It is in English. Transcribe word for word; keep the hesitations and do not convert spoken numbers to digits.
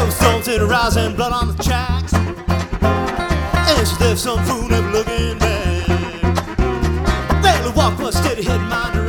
Cobblestones in a rising blood on the tracks. And she left some fool never looking back. Barely walk but steady head in my direction.